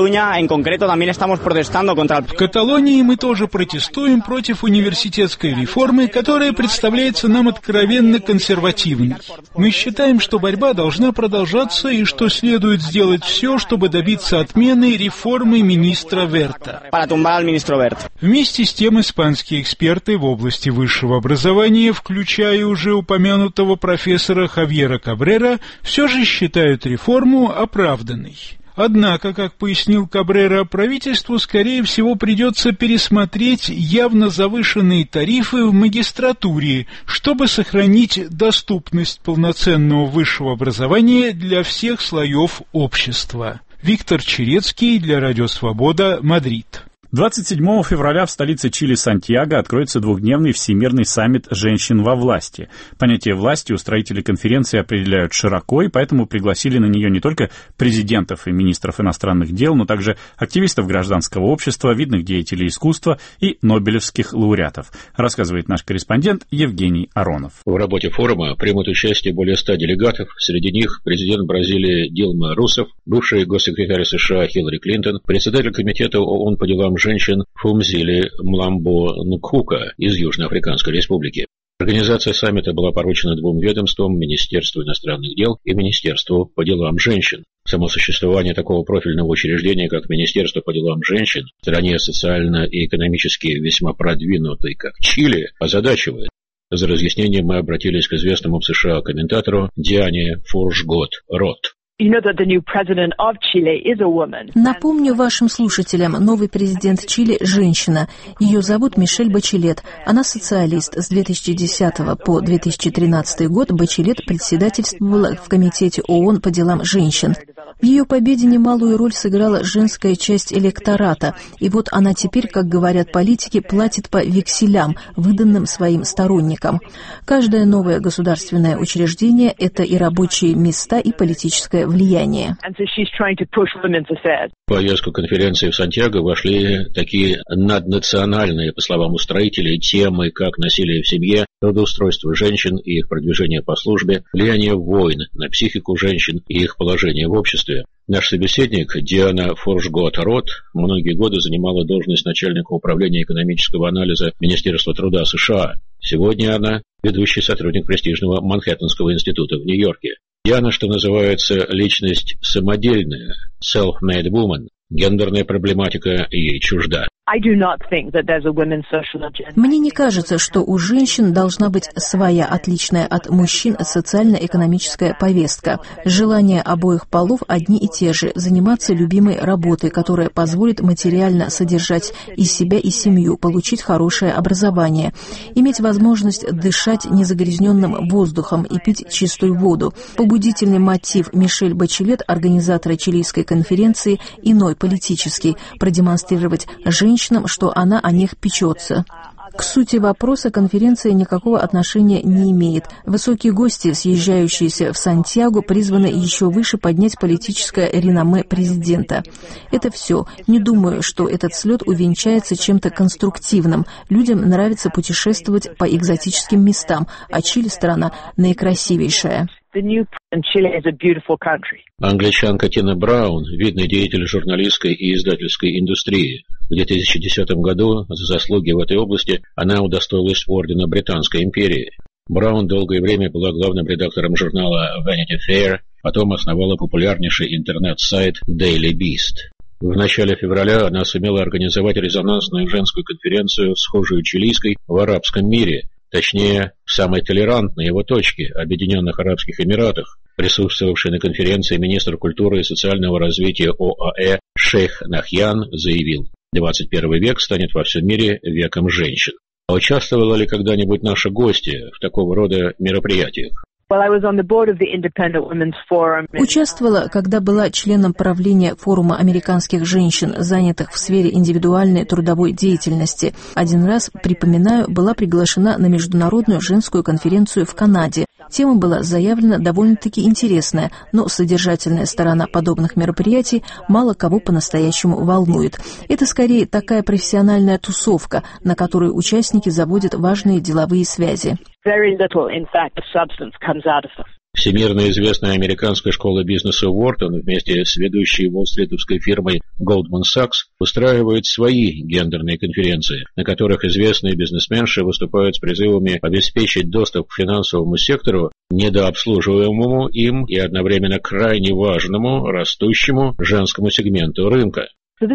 Каталонии мы тоже протестуем против университетской реформы, которая представляется нам откровенно консервативной. Мы считаем, что борьба должна продолжаться и что следует сделать все, чтобы добиться отмены реформы министра Верта. Вместе с тем испанские эксперты в области высшего образования, включая уже упомянутого профессора Хавьера Кабрера, все же считают реформу оправданной. Однако, как пояснил Кабрера, правительству, скорее всего, придется пересмотреть явно завышенные тарифы в магистратуре, чтобы сохранить доступность полноценного высшего образования для всех слоев общества. Виктор Черецкий для Радио Свобода, Мадрид. 27 февраля в столице Чили Сантьяго откроется 2-дневный всемирный саммит «Женщин во власти». Понятие власти устроители конференции определяют широко, и поэтому пригласили на нее не только президентов и министров иностранных дел, но также активистов гражданского общества, видных деятелей искусства и нобелевских лауреатов, рассказывает наш корреспондент Евгений Аронов. В работе форума примут участие более 100 делегатов, среди них президент Бразилии Дилма Русеф, бывший госсекретарь США Хиллари Клинтон, председатель комитета ООН по делам женщин Фумзили Мламбо Нкука из Южноафриканской республики. Организация саммита была поручена 2 ведомствам – Министерству иностранных дел и Министерству по делам женщин. Само существование такого профильного учреждения, как Министерство по делам женщин, в стране социально и экономически весьма продвинутой, как Чили, озадачивает. За разъяснением мы обратились к известному в США комментатору Диане Фуршгот-Рот. Напомню вашим слушателям, новый президент Чили – женщина. Ее зовут Мишель Бачелет. Она социалист. С 2010 по 2013 год Бачелет председательствовала в Комитете ООН по делам женщин. В ее победе немалую роль сыграла женская часть электората. И вот она теперь, как говорят политики, платит по векселям, выданным своим сторонникам. Каждое новое государственное учреждение – это и рабочие места, и политическое влияние. В повестку конференции в Сантьяго вошли такие наднациональные, по словам устроителей, темы, как насилие в семье, трудоустройство женщин и их продвижение по службе, влияние войн на психику женщин и их положение в обществе. Наш собеседник Диана Фуршгот-Рот многие годы занимала должность начальника управления экономического анализа Министерства труда США. Сегодня она ведущий сотрудник престижного Манхэттенского института в Нью-Йорке. Диана, что называется, личность самодельная, self-made woman. Гендерная проблематика ей чужда. Мне не кажется, что у женщин должна быть своя, отличная от мужчин, социально-экономическая повестка. Желания обоих полов одни и те же – заниматься любимой работой, которая позволит материально содержать и себя, и семью, получить хорошее образование, иметь возможность дышать незагрязненным воздухом и пить чистую воду. Побудительный мотив Мишель Бачелет, организатора чилийской конференции, иной, политический – продемонстрировать женщинам, что она о них печется. К сути вопроса конференция никакого отношения не имеет. Высокие гости, съезжающиеся в Сантьяго, призваны еще выше поднять политическое реноме президента. Это все. Не думаю, что этот слет увенчается чем-то конструктивным. Людям нравится путешествовать по экзотическим местам, а Чили – страна наикрасивейшая. Англичанка Тина Браун, видный деятель журналистской и издательской индустрии. В 2010 году за заслуги в этой области она удостоилась ордена Британской империи. Браун долгое время была главным редактором журнала Vanity Fair, потом основала популярнейший интернет-сайт Daily Beast. В начале февраля она сумела организовать резонансную женскую конференцию, схожую чилийской, в арабском мире. точнее, в самой толерантной его точке, Объединенных Арабских Эмиратах. Присутствовавший на конференции министр культуры и социального развития ОАЭ шейх Нахьян заявил: 21 век станет во всем мире веком женщин. А участвовала ли когда-нибудь наша гостья в такого рода мероприятиях? Участвовала, когда была членом правления форума американских женщин, занятых в сфере индивидуальной трудовой деятельности. Один раз, припоминаю, была приглашена на международную женскую конференцию в Канаде. Тема была заявлена довольно-таки интересная, но содержательная сторона подобных мероприятий мало кого по-настоящему волнует. Это скорее такая профессиональная тусовка, на которой участники заводят важные деловые связи. Всемирно известная американская школа бизнеса Уортон вместе с ведущей уолл-стритовской фирмой Goldman Sachs устраивает свои гендерные конференции, на которых известные бизнесменши выступают с призывами обеспечить доступ к финансовому сектору, недообслуживаемому им и одновременно крайне важному растущему женскому сегменту рынка.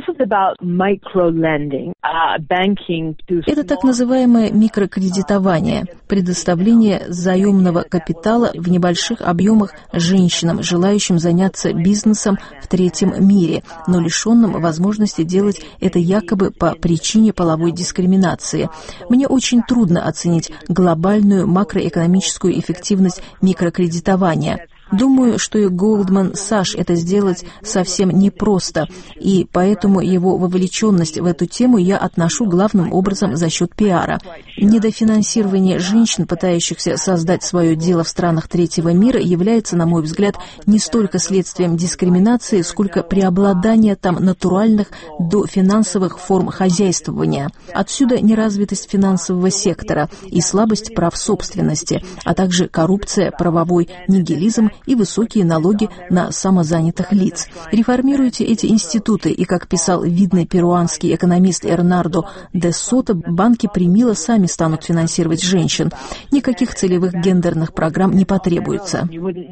Это так называемое микрокредитование, предоставление заемного капитала в небольших объемах женщинам, желающим заняться бизнесом в третьем мире, но лишенным возможности делать это якобы по причине половой дискриминации. Мне очень трудно оценить глобальную макроэкономическую эффективность микрокредитования. Думаю, что и Goldman Sachs это сделать совсем непросто, и поэтому его вовлеченность в эту тему я отношу главным образом за счет пиара. Недофинансирование женщин, пытающихся создать свое дело в странах третьего мира, является, на мой взгляд, не столько следствием дискриминации, сколько преобладания там натуральных дофинансовых форм хозяйствования. Отсюда неразвитость финансового сектора и слабость прав собственности, а также коррупция, правовой нигилизм и высокие налоги на самозанятых лиц. Реформируйте эти институты, и, как писал видный перуанский экономист Эрнардо де Сото, банки Примила сами станут финансировать женщин. Никаких целевых гендерных программ не потребуется.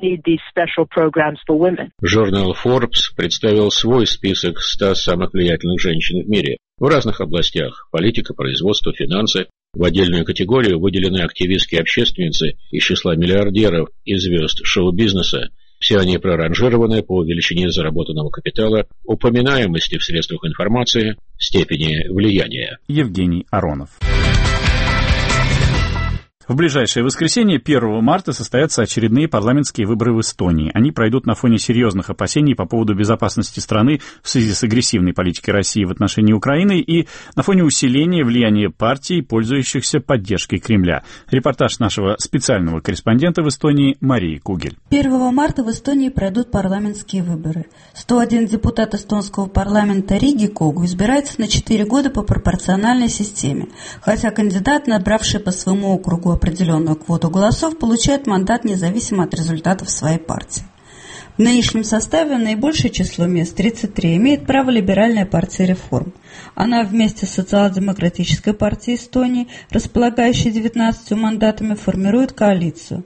Журнал Forbes представил свой список 100 самых влиятельных женщин в мире в разных областях – политика, производство, финансы. В отдельную категорию выделены активистские общественницы из числа миллиардеров и звезд шоу-бизнеса. Все они проранжированы по величине заработанного капитала, упоминаемости в средствах информации, степени влияния. Евгений Аронов. В ближайшее воскресенье, 1 марта, состоятся очередные парламентские выборы в Эстонии. Они пройдут на фоне серьезных опасений по поводу безопасности страны в связи с агрессивной политикой России в отношении Украины и на фоне усиления влияния партий, пользующихся поддержкой Кремля. Репортаж нашего специального корреспондента в Эстонии Марии Кугель. 1 марта в Эстонии пройдут парламентские выборы. 101 депутат эстонского парламента Риги Когу избирается на 4 года по пропорциональной системе, хотя кандидат, набравший по своему округу определенную квоту голосов, получает мандат независимо от результатов своей партии. В нынешнем составе наибольшее число мест, 33, имеет право либеральная партия «Реформ». Она вместе с Социал-демократической партией Эстонии, располагающей 19 мандатами, формирует коалицию.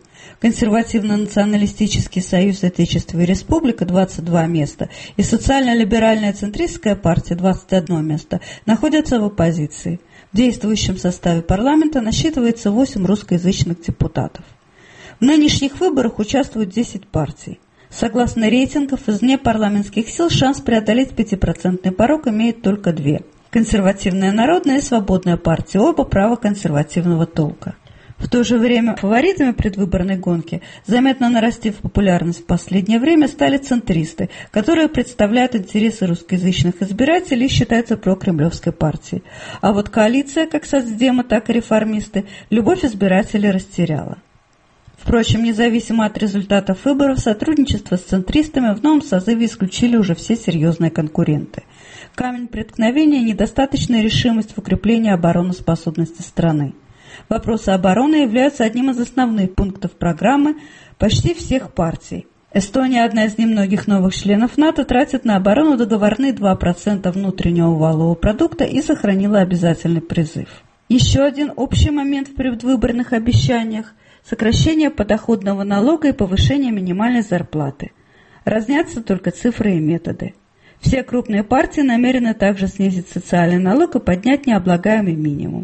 Консервативно-националистический союз Отечества и Республика, 22 места, и социально-либеральная центристская партия, 21 место, находятся в оппозиции. В действующем составе парламента насчитывается 8 русскоязычных депутатов. В нынешних выборах участвуют 10 партий. Согласно рейтингам, из непарламентских сил шанс преодолеть 5% порог имеет только 2. Консервативная народная и свободная партия, оба правоконсервативного толка. В то же время фаворитами предвыборной гонки, заметно нарастив популярность в последнее время, стали центристы, которые представляют интересы русскоязычных избирателей и считаются прокремлевской партией. А вот коалиция, как соцдемы, так и реформисты, любовь избирателей растеряла. Впрочем, независимо от результатов выборов, сотрудничество с центристами в новом созыве исключили уже все серьезные конкуренты. Камень преткновения – недостаточная решимость в укреплении обороноспособности страны. Вопросы обороны являются одним из основных пунктов программы почти всех партий. Эстония, одна из немногих новых членов НАТО, тратит на оборону договорные 2% внутреннего валового продукта и сохранила обязательный призыв. Еще один общий момент в предвыборных обещаниях – сокращение подоходного налога и повышение минимальной зарплаты. Разнятся только цифры и методы. Все крупные партии намерены также снизить социальный налог и поднять необлагаемый минимум.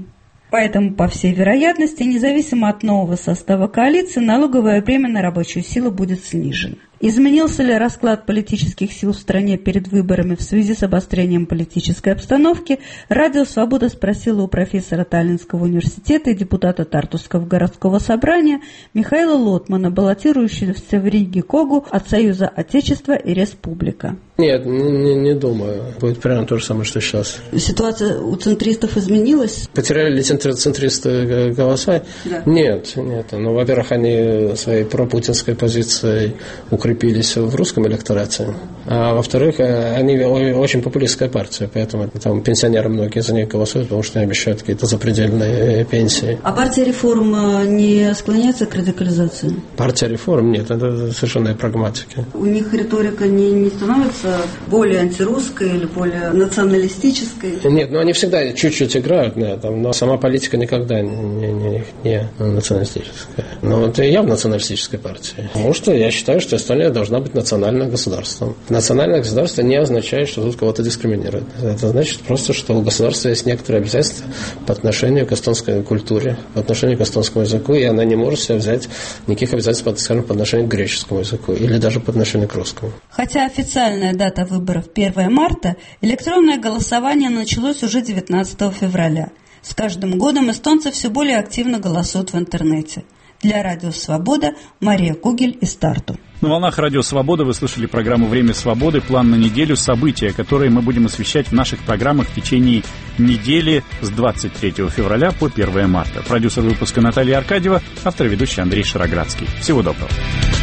Поэтому, по всей вероятности, независимо от нового состава коалиции, налоговое бремя на рабочую силу будет снижено. Изменился ли расклад политических сил в стране перед выборами в связи с обострением политической обстановки, Радио «Свобода» спросила у профессора Таллинского университета и депутата Тартусского городского собрания Михаила Лотмана, баллотирующегося в Риге Когу от Союза Отечества и Республика. Нет, не думаю. Будет примерно то же самое, что сейчас. Ситуация у центристов изменилась? Потеряли ли центристы голоса? Да. Нет. Ну, во-первых, они своей пропутинской позицией укрепились в русском электорате. А во-вторых, они очень популистская партия, поэтому там пенсионеры многие за них голосуют, потому что они обещают какие-то запредельные пенсии. А партия «Реформ» не склоняется к радикализации? Партия «Реформ» нет, это совершенно прагматики. У них риторика не становится более антирусской или более националистической? Нет, они всегда чуть-чуть играют на этом, но сама политика никогда не националистическая. Но это явно националистическая партия. Потому что я считаю, что Эстония должна быть национальным государством. Национальное государство не означает, что тут кого-то дискриминируют. Это значит просто, что у государства есть некоторые обязательства по отношению к эстонской культуре, по отношению к эстонскому языку, и она не может себе взять никаких обязательств, скажем, по отношению к греческому языку или даже по отношению к русскому. Хотя официальная дата выборов 1 марта, электронное голосование началось уже 19 февраля. С каждым годом эстонцы все более активно голосуют в интернете. Для Радио «Свобода» Мария Кугель из Тарту. На волнах Радио «Свобода» вы слышали программу «Время свободы», план на неделю, события, которые мы будем освещать в наших программах в течение недели с 23 февраля по 1 марта. Продюсер выпуска Наталья Аркадьева, автор и ведущий Андрей Шароградский. Всего доброго.